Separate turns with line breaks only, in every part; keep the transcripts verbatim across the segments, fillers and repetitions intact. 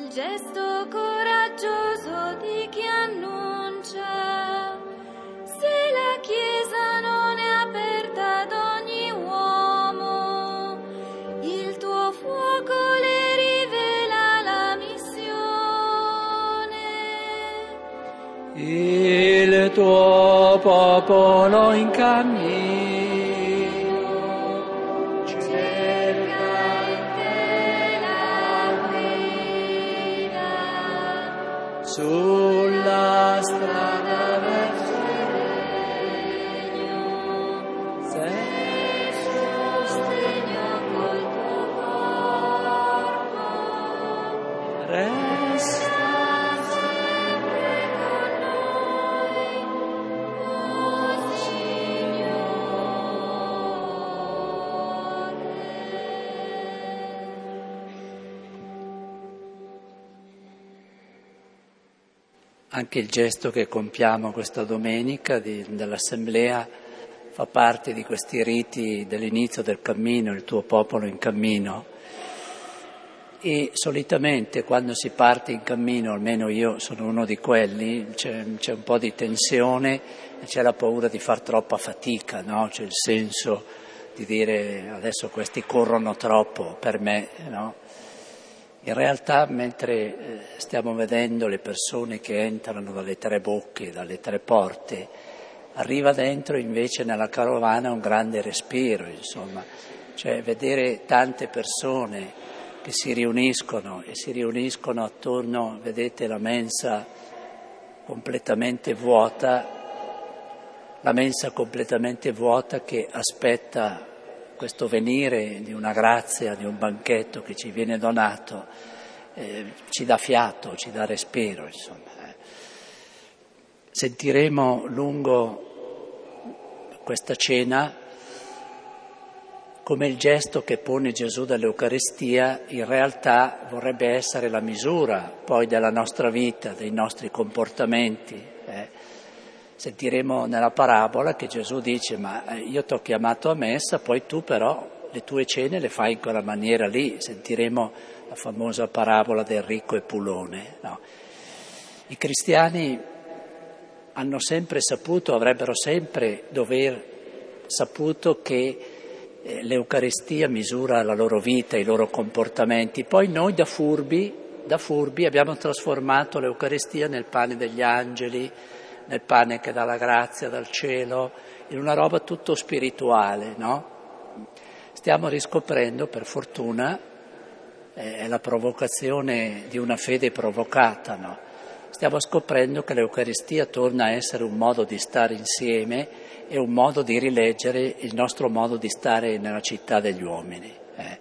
gesto coraggioso di chi annuncia, se la Chiesa non è aperta ad ogni uomo, il tuo fuoco le rivela la missione.
Il tuo popolo in cammino sulla strada verso il regno, sei sostegno col tuo corpo, resta sempre con noi, oh Anche il gesto che compiamo questa domenica di, dell'Assemblea fa parte di questi riti dell'inizio del cammino, il tuo popolo in cammino. E solitamente quando si parte in cammino, almeno io sono uno di quelli, c'è, c'è un po' di tensione e c'è la paura di far troppa fatica, no? C'è il senso di dire adesso questi corrono troppo per me, no? In realtà, mentre stiamo vedendo le persone che entrano dalle tre bocche, dalle tre porte, arriva dentro invece nella carovana un grande respiro, insomma. Cioè vedere tante persone che si riuniscono e si riuniscono attorno, vedete la mensa completamente vuota, la mensa completamente vuota che aspetta questo venire di una grazia, di un banchetto che ci viene donato, eh, ci dà fiato, ci dà respiro, insomma. Eh. Sentiremo lungo questa cena come il gesto che pone Gesù dall'Eucaristia in realtà vorrebbe essere la misura poi della nostra vita, dei nostri comportamenti. Eh. Sentiremo nella parabola che Gesù dice ma io ti ho chiamato a messa, poi tu però le tue cene le fai in quella maniera lì. Sentiremo la famosa parabola del ricco e Pulone. No? I cristiani hanno sempre saputo, avrebbero sempre dover saputo che eh, l'Eucaristia misura la loro vita, i loro comportamenti. Poi noi da furbi, da furbi abbiamo trasformato l'Eucaristia nel pane degli angeli, nel pane che dà la grazia dal cielo, in una roba tutto spirituale, no? Stiamo riscoprendo, per fortuna, è eh, la provocazione di una fede provocata, no? Stiamo scoprendo che l'Eucaristia torna a essere un modo di stare insieme e un modo di rileggere il nostro modo di stare nella città degli uomini. Eh.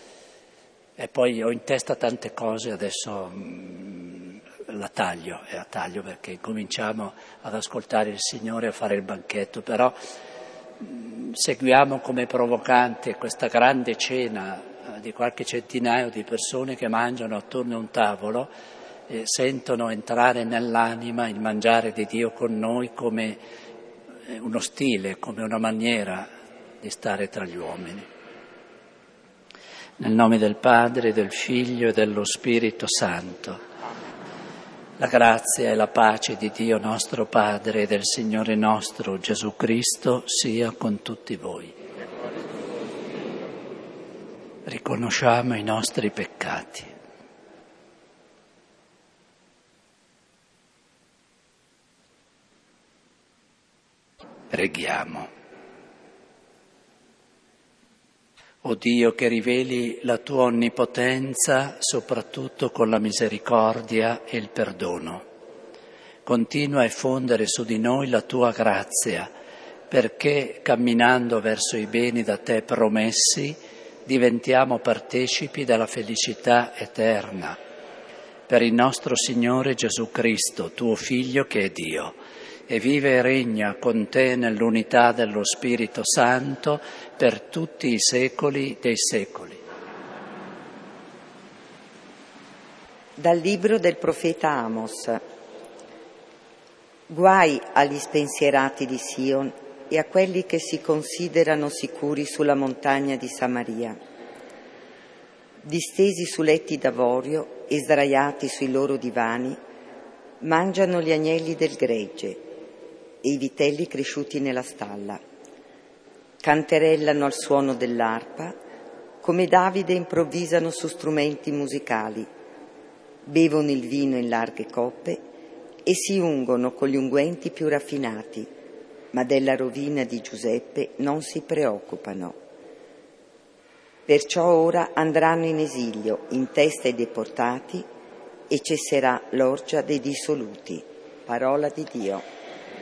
E poi ho in testa tante cose, adesso mh, la taglio, e la taglio perché cominciamo ad ascoltare il Signore, a fare il banchetto, però mh, seguiamo come provocante questa grande cena eh, di qualche centinaio di persone che mangiano attorno a un tavolo e sentono entrare nell'anima il mangiare di Dio con noi come uno stile, come una maniera di stare tra gli uomini. Nel nome del Padre, del Figlio e dello Spirito Santo. La grazia e la pace di Dio nostro Padre e del Signore nostro Gesù Cristo sia con tutti voi. Riconosciamo i nostri peccati. Preghiamo. O Dio che riveli la tua onnipotenza soprattutto con la misericordia e il perdono, continua a effondere su di noi la tua grazia, perché camminando verso i beni da te promessi diventiamo partecipi della felicità eterna. Per il nostro Signore Gesù Cristo, tuo Figlio che è Dio, e vive e regna con te nell'unità dello Spirito Santo per tutti i secoli dei secoli.
Dal libro del profeta Amos. Guai agli spensierati di Sion e a quelli che si considerano sicuri sulla montagna di Samaria, distesi su letti d'avorio e sdraiati sui loro divani, mangiano gli agnelli del gregge e i vitelli cresciuti nella stalla. Canterellano al suono dell'arpa, come Davide improvvisano su strumenti musicali, bevono il vino in larghe coppe e si ungono con gli unguenti più raffinati, ma della rovina di Giuseppe non si preoccupano. Perciò ora andranno in esilio, in testa ai deportati, e cesserà l'orgia dei dissoluti. Parola di Dio.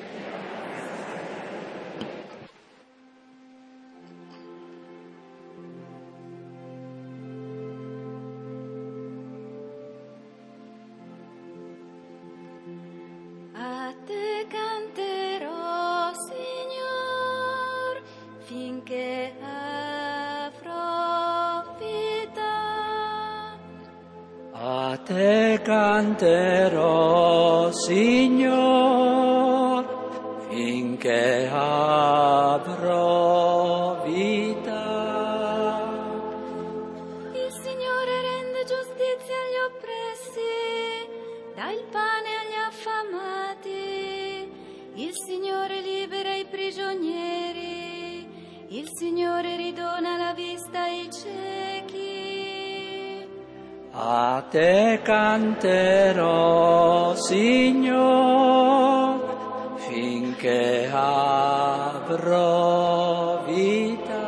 A te canterò, Signor, finché avrò vita.
A te canterò, Signor, finché avrò vita.
Il Signore rende giustizia agli oppressi, dà il pane agli affamati. Il Signore libera i prigionieri, il Signore ridona la vista ai ciechi.
A te canterò, Signor, finché avrò vita.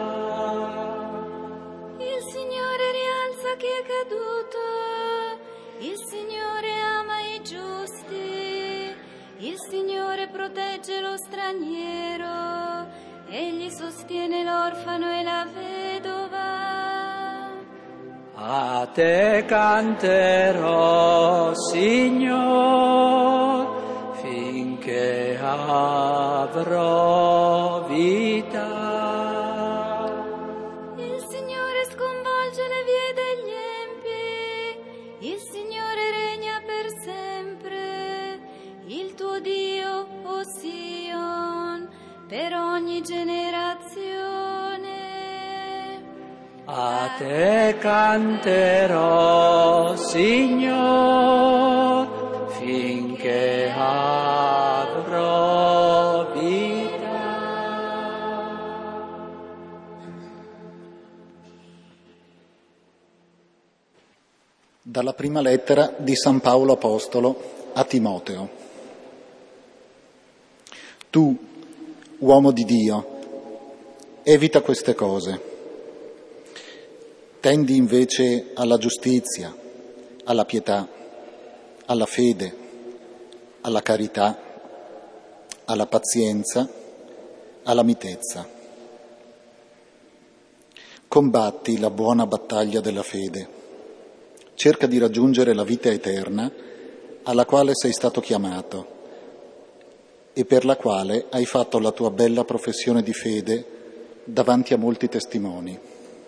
Il Signore rialza chi è caduto, il Signore ama i giusti, il Signore protegge lo straniero, egli sostiene l'orfano e la vedova.
A te canterò, Signor, finché avrò vita.
Il Signore sconvolge le vie degli empi, il Signore regna per sempre. Il tuo Dio, o Sion, per ogni generazione.
A te canterò, Signor, finché avrò vita.
Dalla prima lettera di San Paolo Apostolo a Timoteo. Tu, uomo di Dio, evita queste cose. Tendi invece alla giustizia, alla pietà, alla fede, alla carità, alla pazienza, alla mitezza. Combatti la buona battaglia della fede. Cerca di raggiungere la vita eterna alla quale sei stato chiamato e per la quale hai fatto la tua bella professione di fede davanti a molti testimoni.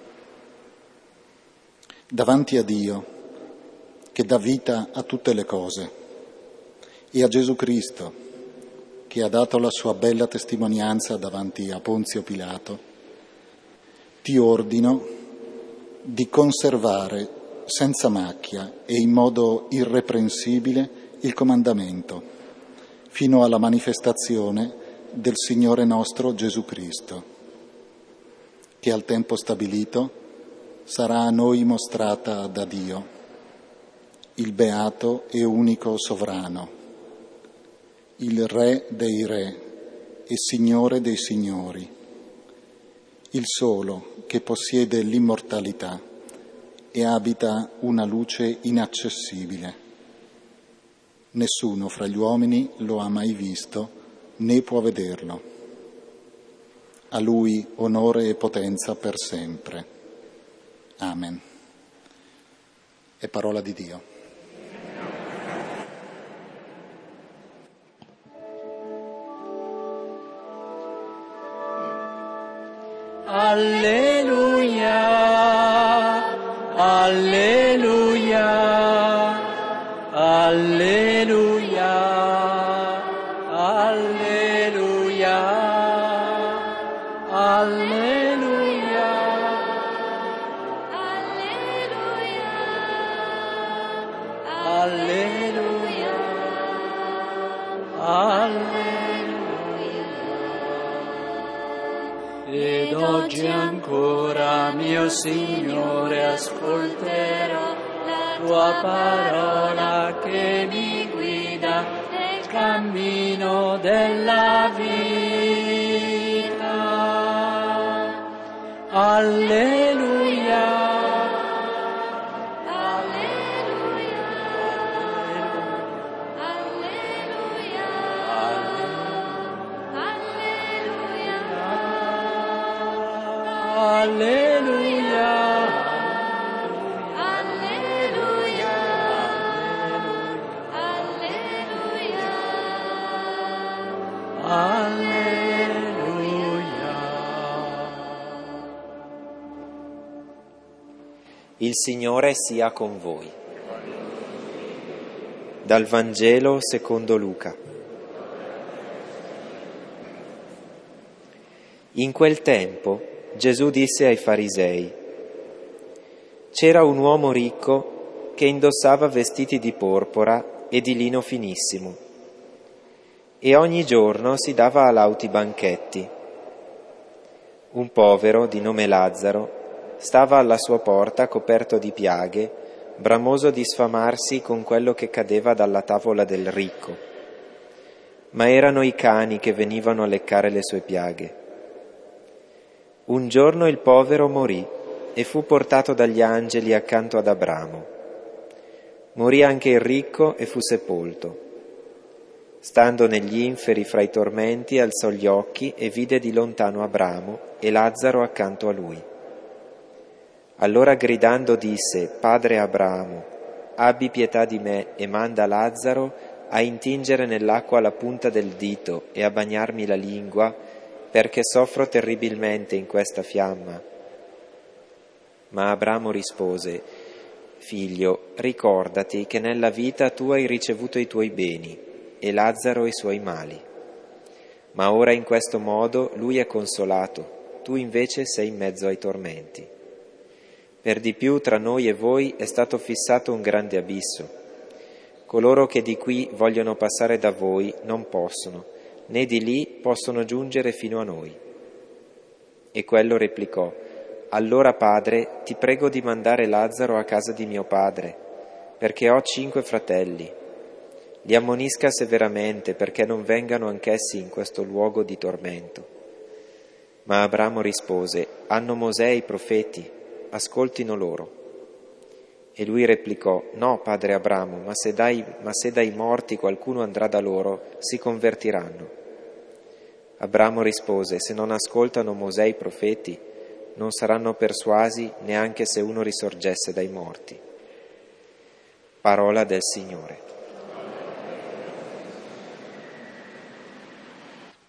Davanti a Dio, che dà vita a tutte le cose, e a Gesù Cristo, che ha dato la sua bella testimonianza davanti a Ponzio Pilato, ti ordino di conservare senza macchia e in modo irreprensibile il comandamento, fino alla manifestazione del Signore nostro Gesù Cristo, che al tempo stabilito sarà a noi mostrata da Dio, il beato e unico sovrano, il Re dei Re e Signore dei Signori, il solo che possiede l'immortalità e abita una luce inaccessibile. Nessuno fra gli uomini lo ha mai visto né può vederlo. A Lui onore e potenza per sempre. Amen. È parola di Dio.
Alleluia, alleluia, alleluia, alleluia, alleluia. ed oggi ancora, mio Signore, ascolterò la tua parola che mi guida nel cammino della vita. Alleluia. Alleluia, alleluia, alleluia, alleluia.
Il Signore sia con voi. Dal Vangelo secondo Luca. In quel tempo Gesù disse ai farisei: c'era un uomo ricco che indossava vestiti di porpora e di lino finissimo e ogni giorno si dava a lauti banchetti. Un povero di nome Lazzaro stava alla sua porta coperto di piaghe, bramoso di sfamarsi con quello che cadeva dalla tavola del ricco, ma erano i cani che venivano a leccare le sue piaghe. Un giorno il povero morì e fu portato dagli angeli accanto ad Abramo. Morì anche il ricco e fu sepolto. Stando negli inferi fra i tormenti, alzò gli occhi e vide di lontano Abramo e Lazzaro accanto a lui. Allora gridando disse: Padre Abramo, abbi pietà di me e manda Lazzaro a intingere nell'acqua la punta del dito e a bagnarmi la lingua, perché soffro terribilmente in questa fiamma. Ma Abramo rispose: Figlio, ricordati che nella vita tu hai ricevuto i tuoi beni e Lazzaro i suoi mali. Ma ora in questo modo lui è consolato, tu invece sei in mezzo ai tormenti. Per di più tra noi e voi è stato fissato un grande abisso. Coloro che di qui vogliono passare da voi non possono, né di lì possono giungere fino a noi. E quello replicò: Allora, padre, ti prego di mandare Lazzaro a casa di mio padre, perché ho cinque fratelli. Li ammonisca severamente, perché non vengano anch'essi in questo luogo di tormento. Ma Abramo rispose: Hanno Mosè e i profeti, ascoltino loro. E lui replicò: No, padre Abramo, ma se dai, ma se dai morti qualcuno andrà da loro, si convertiranno. Abramo rispose: Se non ascoltano Mosè e i profeti, non saranno persuasi neanche se uno risorgesse dai morti. Parola del Signore.